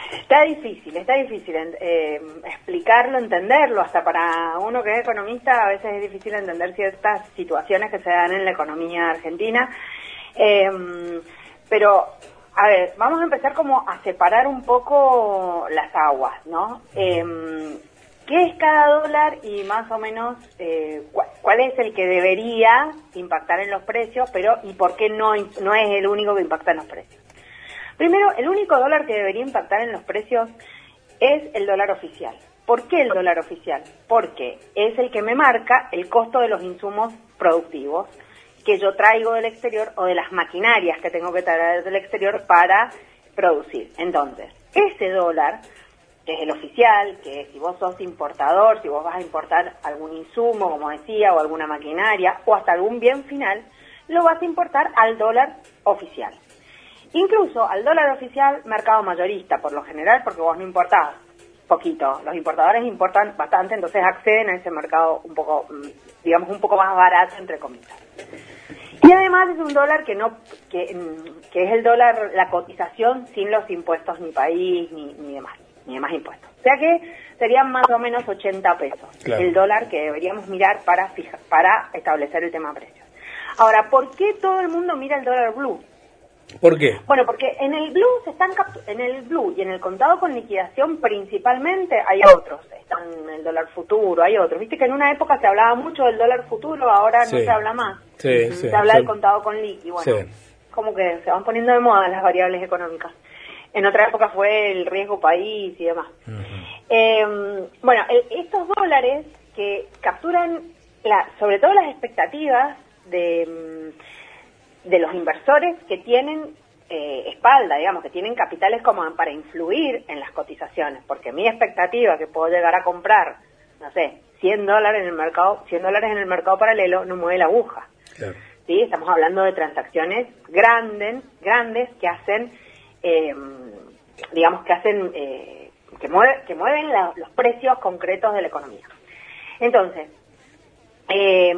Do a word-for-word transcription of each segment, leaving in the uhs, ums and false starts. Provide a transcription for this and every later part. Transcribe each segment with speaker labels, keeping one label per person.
Speaker 1: Está difícil, está difícil eh, explicarlo, entenderlo, hasta para uno que es economista a veces es difícil entender ciertas situaciones que se dan en la economía argentina, eh, pero a ver, vamos a empezar como a separar un poco las aguas, ¿no? Eh, ¿Qué es cada dólar y más o menos eh, cu cuál es el que debería impactar en los precios, pero y por qué no, no es el único que impacta en los precios? Primero, el único dólar que debería impactar en los precios es el dólar oficial. ¿Por qué el dólar oficial? Porque es el que me marca el costo de los insumos productivos que yo traigo del exterior o de las maquinarias que tengo que traer del exterior para producir. Entonces, ese dólar, que es el oficial, que si vos sos importador, si vos vas a importar algún insumo, como decía, o alguna maquinaria, o hasta algún bien final, lo vas a importar al dólar oficial. Incluso al dólar oficial mercado mayorista, por lo general, porque vos no importás poquito. Los importadores importan bastante, entonces acceden a ese mercado un poco, digamos, un poco más barato, entre comillas. Y además es un dólar que no, que, que es el dólar, la cotización sin los impuestos ni país, ni, ni demás, ni demás impuestos. O sea que serían más o menos ochenta pesos, claro, el dólar que deberíamos mirar para fija, para establecer el tema precios. Ahora, ¿por qué todo el mundo mira el dólar blue?
Speaker 2: ¿Por qué?
Speaker 1: Bueno, porque en el blue se están en el blue y en el contado con liquidación principalmente hay otros, están en el dólar futuro, hay otros. Viste que en una época se hablaba mucho del dólar futuro, ahora sí, no se habla más.
Speaker 2: Sí,
Speaker 1: se
Speaker 2: sí,
Speaker 1: habla
Speaker 2: sí.
Speaker 1: del contado con liqui, bueno, sí, como que se van poniendo de moda las variables económicas. En otra época fue el riesgo país y demás. Uh-huh. eh, bueno, el, estos dólares que capturan la, sobre todo las expectativas de de los inversores que tienen eh, espalda, digamos, que tienen capitales como para influir en las cotizaciones, porque mi expectativa que puedo llegar a comprar, no sé, cien dólares en el mercado, cien dólares en el mercado paralelo no mueve la aguja. Claro. ¿Sí? Estamos hablando de transacciones grandes, grandes que hacen, eh, digamos, que hacen, eh, que, mueve, que mueven la, los precios concretos de la economía. Entonces, eh,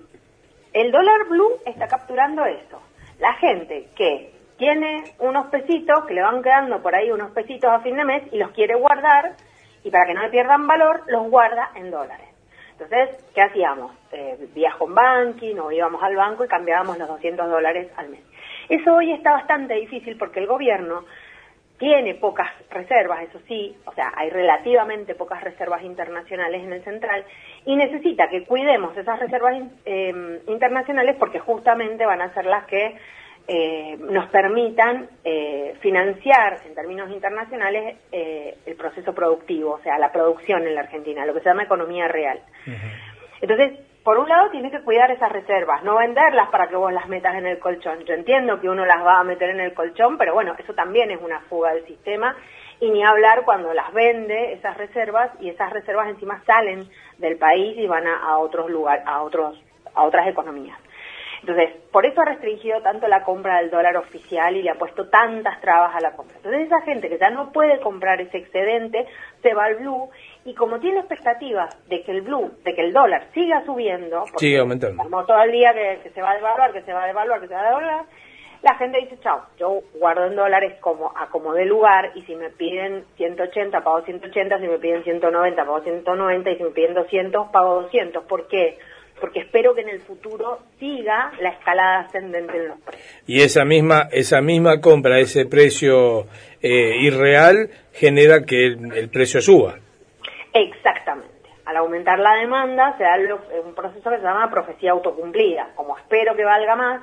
Speaker 1: el dólar blue está capturando eso. La gente que tiene unos pesitos, que le van quedando por ahí unos pesitos a fin de mes y los quiere guardar, y para que no le pierdan valor, los guarda en dólares. Entonces, ¿qué hacíamos? Eh, vía home banking, o íbamos al banco y cambiábamos los doscientos dólares al mes. Eso hoy está bastante difícil porque el gobierno tiene pocas reservas, eso sí, o sea, hay relativamente pocas reservas internacionales en el central y necesita que cuidemos esas reservas eh, internacionales porque justamente van a ser las que eh, nos permitan eh, financiar en términos internacionales eh, el proceso productivo, o sea, la producción en la Argentina, lo que se llama economía real. Uh-huh. Entonces, por un lado, tienes que cuidar esas reservas, no venderlas para que vos las metas en el colchón. Yo entiendo que uno las va a meter en el colchón, pero bueno, eso también es una fuga del sistema. Y ni hablar cuando las vende, esas reservas, y esas reservas encima salen del país y van a, a otros lugares, a otros, a otras economías. Entonces, por eso ha restringido tanto la compra del dólar oficial y le ha puesto tantas trabas a la compra. Entonces, esa gente que ya no puede comprar ese excedente, se va al blue, y como tiene expectativas de que el blue, de que el dólar siga subiendo, porque
Speaker 2: sigue aumentando,
Speaker 1: como todo el día que, que se va a devaluar, que se va a devaluar, que se va a devaluar, la gente dice, chao, yo guardo en dólares como a como de lugar, y si me piden ciento ochenta, pago ciento ochenta, si me piden ciento noventa, pago ciento noventa, y si me piden doscientos, pago doscientos. ¿Por qué? Porque espero que en el futuro siga la escalada ascendente en los precios.
Speaker 2: Y esa misma esa misma compra, ese precio eh, irreal, genera que el, el precio suba.
Speaker 1: Exactamente. Al aumentar la demanda se da un proceso que se llama profecía autocumplida. Como espero que valga más,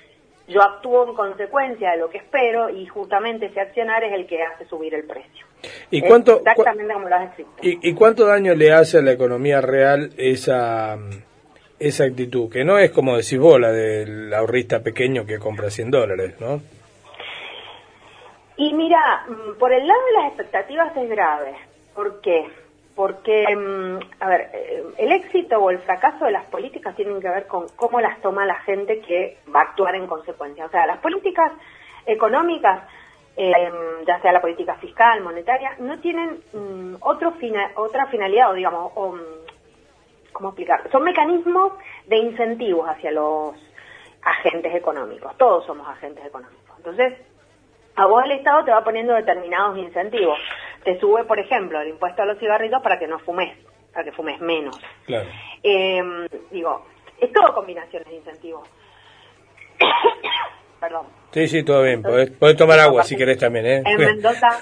Speaker 1: yo actúo en consecuencia de lo que espero, y justamente ese accionar es el que hace subir el precio.
Speaker 2: ¿Y cuánto,
Speaker 1: exactamente como lo has descrito.
Speaker 2: ¿Y, y cuánto daño le hace a la economía real esa esa actitud? Que no es como decís vos, la del ahorrista pequeño que compra cien dólares, ¿no?
Speaker 1: Y mira, por el lado de las expectativas es grave. ¿Por qué? Porque, a ver, el éxito o el fracaso de las políticas tienen que ver con cómo las toma la gente que va a actuar en consecuencia. O sea, las políticas económicas, eh, ya sea la política fiscal, monetaria, no tienen um, otro fina, otra finalidad, o digamos, o, ¿cómo explicar? Son mecanismos de incentivos hacia los agentes económicos. Todos somos agentes económicos. Entonces, a vos el Estado te va poniendo determinados incentivos. Te sube, por ejemplo, el impuesto a los cigarrillos para que no fumes, para que fumes menos.
Speaker 2: Claro.
Speaker 1: Eh, digo, es todo combinaciones de incentivos. Perdón.
Speaker 2: Sí, sí, todo bien. Podés, podés tomar agua si querés también, ¿eh?
Speaker 1: En Mendoza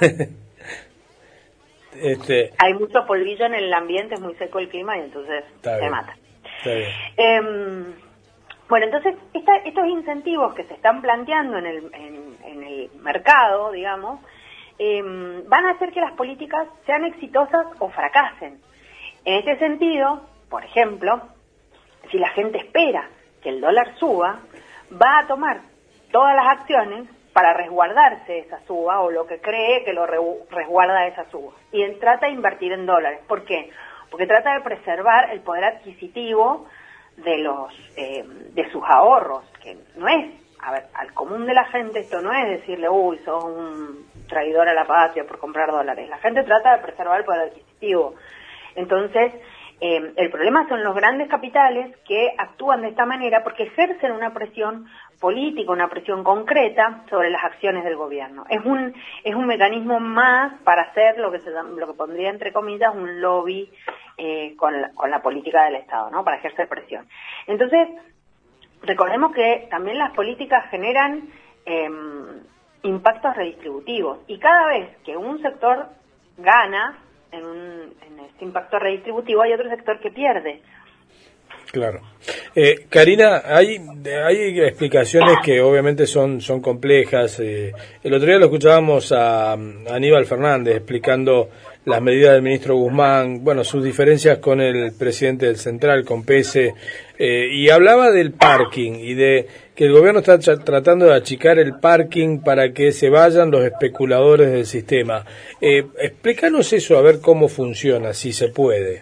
Speaker 2: este...
Speaker 1: hay mucho polvillo en el ambiente, es muy seco el clima y entonces
Speaker 2: Está
Speaker 1: se
Speaker 2: bien.
Speaker 1: mata.
Speaker 2: Está bien.
Speaker 1: Eh, bueno, entonces esta, estos incentivos que se están planteando en el, en, en el mercado, digamos, eh, van a hacer que las políticas sean exitosas o fracasen. En este sentido, por ejemplo, si la gente espera que el dólar suba, va a tomar todas las acciones para resguardarse esa suba o lo que cree que lo re resguarda esa suba. Y él trata de invertir en dólares. ¿Por qué? Porque trata de preservar el poder adquisitivo de los eh, de sus ahorros, que no es, a ver, al común de la gente esto no es decirle, uy, sos un traidor a la patria por comprar dólares. La gente trata de preservar el poder adquisitivo. Entonces, eh, el problema son los grandes capitales que actúan de esta manera porque ejercen una presión política, una presión concreta sobre las acciones del gobierno. Es un es un mecanismo más para hacer lo que se lo que pondría entre comillas un lobby eh, con la, con la política del Estado, ¿no? Para ejercer presión. Entonces, recordemos que también las políticas generan eh, impactos redistributivos y cada vez que un sector gana en, un, en este impacto redistributivo hay otro sector que pierde.
Speaker 2: Claro. Eh, Karina, hay hay explicaciones que obviamente son son complejas. Eh, el otro día lo escuchábamos a, a Aníbal Fernández explicando las medidas del ministro Guzmán, bueno, sus diferencias con el presidente del Central, con Pese, eh, y hablaba del parking y de que el gobierno está tratando de achicar el parking para que se vayan los especuladores del sistema. Eh, explícanos eso, a ver cómo funciona, si se puede.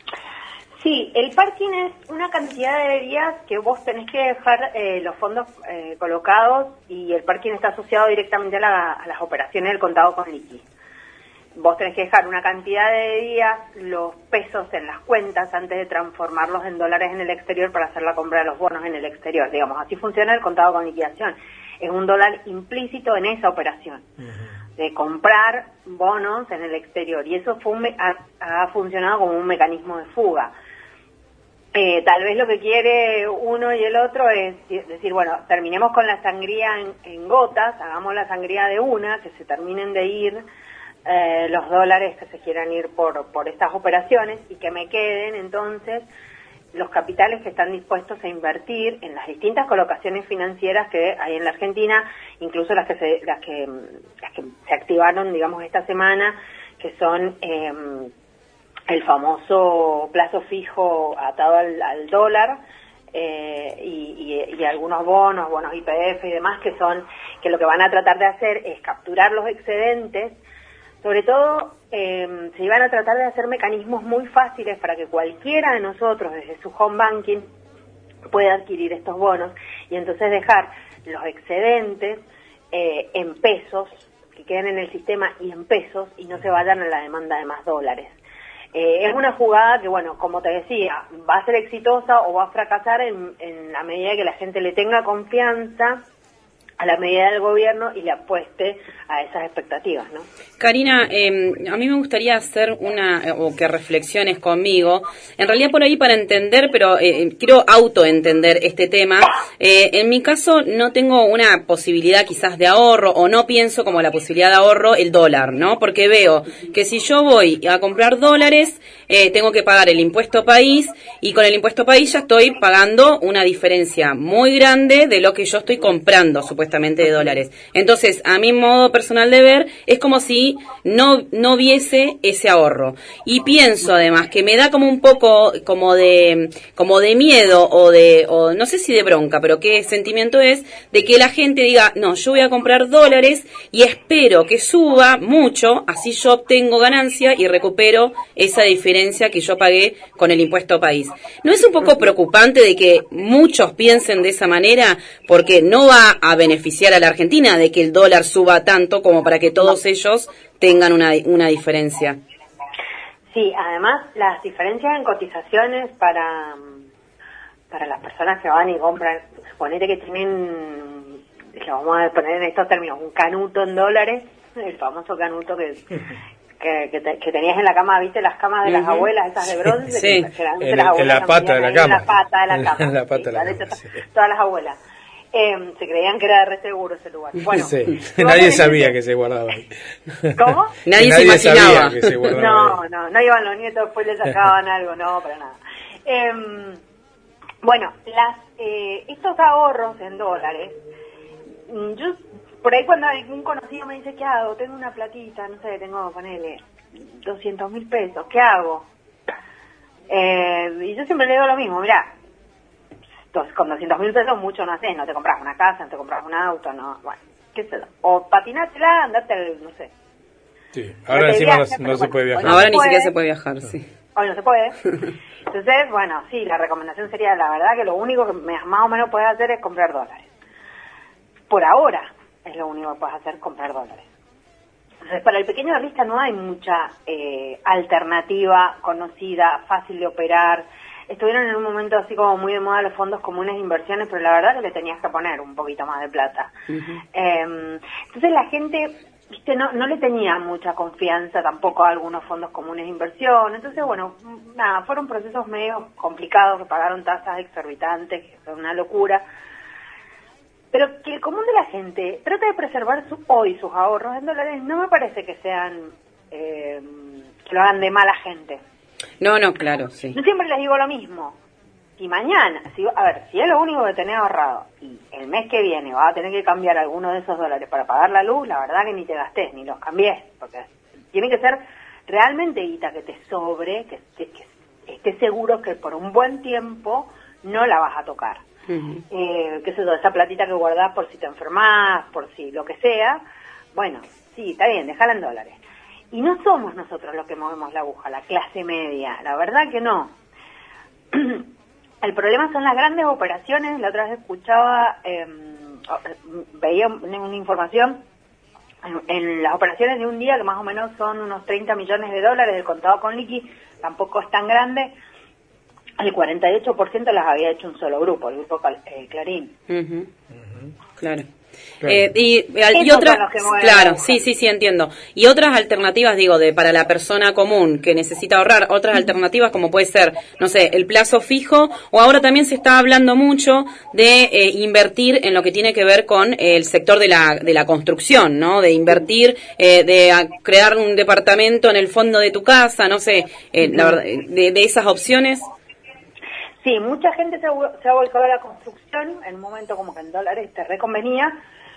Speaker 1: Sí, el parking es una cantidad de días que vos tenés que dejar eh, los fondos eh, colocados y el parking está asociado directamente a, la, a las operaciones del contado con liqui. Vos tenés que dejar una cantidad de días los pesos en las cuentas antes de transformarlos en dólares en el exterior para hacer la compra de los bonos en el exterior. Digamos, así funciona el contado con liquidación. Es un dólar implícito en esa operación. Uh-huh. De comprar bonos en el exterior. Y eso fue un me- ha, ha funcionado como un mecanismo de fuga. Eh, tal vez lo que quiere uno y el otro es decir, bueno, terminemos con la sangría en, en gotas, hagamos la sangría de una, que se terminen de ir eh, los dólares que se quieran ir por, por estas operaciones y que me queden entonces los capitales que están dispuestos a invertir en las distintas colocaciones financieras que hay en la Argentina, incluso las que se, las que, las que se activaron, digamos, esta semana, que son eh, el famoso plazo fijo atado al, al dólar eh, y, y, y algunos bonos, bonos I P F y demás, que son que lo que van a tratar de hacer es capturar los excedentes. Sobre todo, eh, se iban a tratar de hacer mecanismos muy fáciles para que cualquiera de nosotros, desde su home banking, pueda adquirir estos bonos y entonces dejar los excedentes eh, en pesos, que queden en el sistema y en pesos, y no se vayan a la demanda de más dólares. Eh, es una jugada que, bueno, como te decía, va a ser exitosa o va a fracasar en, en la medida que la gente le tenga confianza a la medida del gobierno y le apueste a esas expectativas, ¿no?
Speaker 3: Karina, eh, a mí me gustaría hacer una, o que reflexiones conmigo, en realidad por ahí para entender, pero eh, quiero autoentender este tema. Eh, en mi caso no tengo una posibilidad quizás de ahorro, o no pienso como la posibilidad de ahorro el dólar, ¿no? Porque veo que si yo voy a comprar dólares, eh, tengo que pagar el impuesto país, y con el impuesto país ya estoy pagando una diferencia muy grande de lo que yo estoy comprando, supuestamente, de dólares. Entonces, a mi modo personal de ver, es como si no no viese ese ahorro. Y pienso además que me da como un poco como de como de miedo o de o no sé si de bronca, pero qué sentimiento es de que la gente diga, "No, yo voy a comprar dólares y espero que suba mucho, así yo obtengo ganancia y recupero esa diferencia que yo pagué con el impuesto país". ¿No es un poco preocupante de que muchos piensen de esa manera, porque no va a beneficiar a la Argentina de que el dólar suba tanto como para que todos ellos tengan una, una diferencia?
Speaker 1: Sí, además las diferencias en cotizaciones para, para las personas que van y compran, suponete que tienen dije, vamos a poner en estos términos, un canuto en dólares, el famoso canuto que... Que, que, te, que tenías en la cama, ¿viste? Las camas de las uh-huh. abuelas, esas de bronce.
Speaker 2: Sí,
Speaker 1: que
Speaker 2: en, las en la pata de la cama.
Speaker 1: En la pata de la cama.
Speaker 2: En la pata
Speaker 1: sí,
Speaker 2: de la cama,
Speaker 1: hecho,
Speaker 2: sí.
Speaker 1: Todas las abuelas. Eh, se creían que era de re seguro ese lugar. Bueno,
Speaker 2: sí. Nadie sabía que se guardaba ahí.
Speaker 1: ¿Cómo?
Speaker 3: Nadie,
Speaker 2: nadie
Speaker 3: se imaginaba.
Speaker 2: Que se guardaba
Speaker 1: no,
Speaker 2: ahí.
Speaker 1: no, no iban los nietos, después le sacaban algo, no, para nada. Eh, bueno, las eh, estos ahorros en dólares, yo... Por ahí cuando algún conocido me dice, ¿qué hago? Tengo una platita, no sé, tengo, ponele, doscientos mil pesos, ¿qué hago? Eh, y yo siempre le digo lo mismo, mirá, con doscientos mil pesos mucho no haces, no te compras una casa, no te compras un auto, no, bueno, qué sé yo. O patinátela, andate, al, no sé.
Speaker 2: Sí, ahora encima no, no se puede viajar.
Speaker 3: Ahora ni siquiera se puede viajar, sí.
Speaker 1: Hoy no se puede. Entonces, bueno, sí, la recomendación sería, la verdad, que lo único que más o menos puedes hacer es comprar dólares. Por ahora. Es lo único que puedes hacer, comprar dólares. Entonces, para el pequeño ahorrista no hay mucha eh, alternativa conocida, fácil de operar. Estuvieron en un momento así como muy de moda los fondos comunes de inversiones, pero la verdad que le tenías que poner un poquito más de plata. Uh-huh. Eh, entonces la gente, viste, no, no le tenía mucha confianza tampoco a algunos fondos comunes de inversión. Entonces, bueno, nada, fueron procesos medio complicados, que pagaron tasas exorbitantes, que fue una locura. Pero que el común de la gente trata de preservar su, hoy sus ahorros en dólares, no me parece que sean, eh, que lo hagan de mala gente.
Speaker 3: No, no, claro, sí.
Speaker 1: Yo siempre les digo lo mismo. Si mañana, si, a ver, si es lo único que tenés ahorrado y el mes que viene vas a tener que cambiar alguno de esos dólares para pagar la luz, la verdad que ni te gastés, ni los cambiés, porque tiene que ser realmente guita que te sobre, que, que, que estés seguro que por un buen tiempo no la vas a tocar. Uh-huh. Eh, qué sé yo, esa platita que guardás por si te enfermás, por si lo que sea, bueno, sí, está bien, déjala en dólares. Y no somos nosotros los que movemos la aguja, la clase media, la verdad que no. El problema son las grandes operaciones. La otra vez escuchaba, eh, veía una información en, en las operaciones de un día, que más o menos son unos treinta millones de dólares, del contado con liqui, tampoco es tan grande. El cuarenta y ocho por ciento las había hecho un solo grupo, el grupo eh, Clarín.
Speaker 3: Uh-huh. Uh-huh. Claro. Claro. Eh, y y otras, claro, sí, sí, sí, entiendo. Y otras alternativas, digo, de para la persona común que necesita ahorrar, otras alternativas como puede ser, no sé, el plazo fijo, o ahora también se está hablando mucho de eh, invertir en lo que tiene que ver con eh, el sector de la de la construcción, ¿no? De invertir, eh, de a, crear un departamento en el fondo de tu casa, no sé, eh, la verdad, de, de esas opciones.
Speaker 1: Sí, mucha gente se ha, se ha volcado a la construcción en un momento como que en dólares te reconvenía.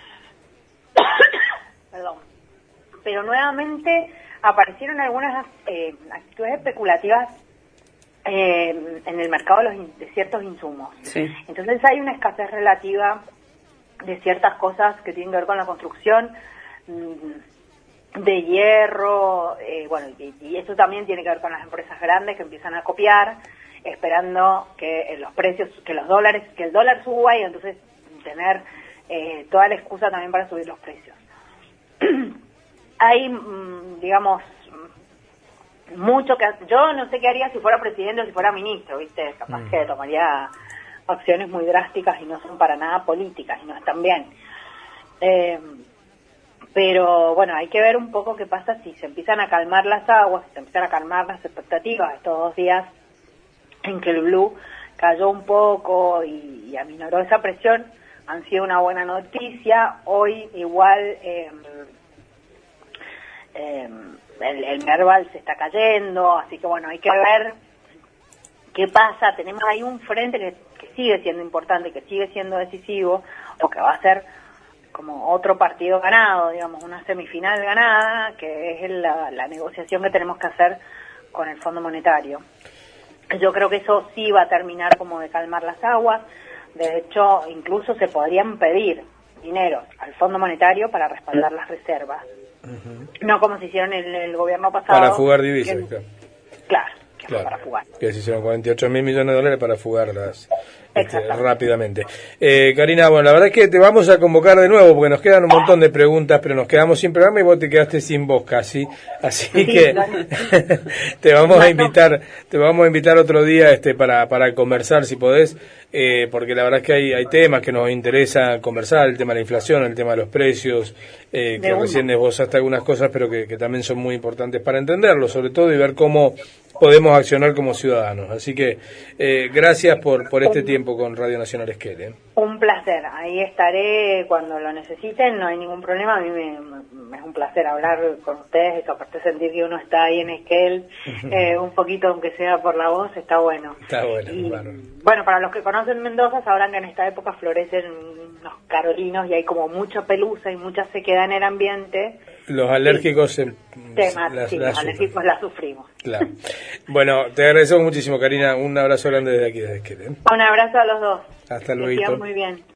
Speaker 1: Perdón. Pero nuevamente aparecieron algunas eh, actitudes especulativas eh, en el mercado de, los in, de ciertos insumos. Sí. Entonces hay una escasez relativa de ciertas cosas que tienen que ver con la construcción, de hierro, eh, bueno, y, y eso también tiene que ver con las empresas grandes que empiezan a copiar, esperando que los precios, que los dólares, que el dólar suba y entonces tener eh, toda la excusa también para subir los precios. Hay, digamos, mucho que... Yo no sé qué haría si fuera presidente o si fuera ministro, ¿viste? Capaz mm. que tomaría acciones muy drásticas y no son para nada políticas y no están bien. Eh, pero, bueno, hay que ver un poco qué pasa si se empiezan a calmar las aguas, si se empiezan a calmar las expectativas estos dos días en que el blue cayó un poco y, y aminoró esa presión, han sido una buena noticia. Hoy igual eh, eh, el, el Merval se está cayendo, así que bueno, hay que ver qué pasa. Tenemos ahí un frente que, que sigue siendo importante, que sigue siendo decisivo, o que va a ser como otro partido ganado, digamos, una semifinal ganada, que es la, la negociación que tenemos que hacer con el Fondo Monetario. Yo creo que eso sí va a terminar como de calmar las aguas. De hecho, incluso se podrían pedir dinero al Fondo Monetario para respaldar las reservas. Uh-huh. No como se hicieron en el gobierno pasado.
Speaker 2: Para fugar divisas.
Speaker 1: Que, claro, que
Speaker 2: claro,
Speaker 1: para fugar.
Speaker 2: Que se hicieron cuarenta y ocho mil millones de dólares para fugarlas este, rápidamente. Eh, Karina, bueno, la verdad es que te vamos a convocar de nuevo porque nos quedan un montón de preguntas, pero nos quedamos sin programa y vos te quedaste sin voz casi, así sí, que te vamos a invitar, te vamos a invitar otro día este para para conversar si podés, eh, porque la verdad es que hay hay temas que nos interesa conversar, el tema de la inflación, el tema de los precios, eh, que recién esbozaste algunas cosas, pero que, que también son muy importantes para entenderlo, sobre todo, y ver cómo podemos accionar como ciudadanos. Así que eh, gracias por por este tiempo con Radio Nacional Esquel. ¿eh?
Speaker 1: Un placer, ahí estaré cuando lo necesiten, no hay ningún problema, a mí me, me es un placer hablar con ustedes, que aparte sentir que uno está ahí en Esquel, eh, un poquito aunque sea por la voz, está bueno.
Speaker 2: Está bueno,
Speaker 1: y,
Speaker 2: claro.
Speaker 1: Bueno, para los que conocen Mendoza sabrán que en esta época florecen unos carolinos y hay como mucha pelusa y mucha sequedad en el ambiente.
Speaker 2: Los alérgicos, sí. En,
Speaker 1: Temas,
Speaker 2: las,
Speaker 1: sí,
Speaker 2: las
Speaker 1: los alérgicos la sufrimos.
Speaker 2: Claro. Bueno, te agradecemos muchísimo, Karina. Un abrazo grande desde aquí, desde Esquel. ¿eh?
Speaker 1: Un abrazo a los dos.
Speaker 2: Hasta
Speaker 1: que
Speaker 2: luego.
Speaker 1: sigan muy bien.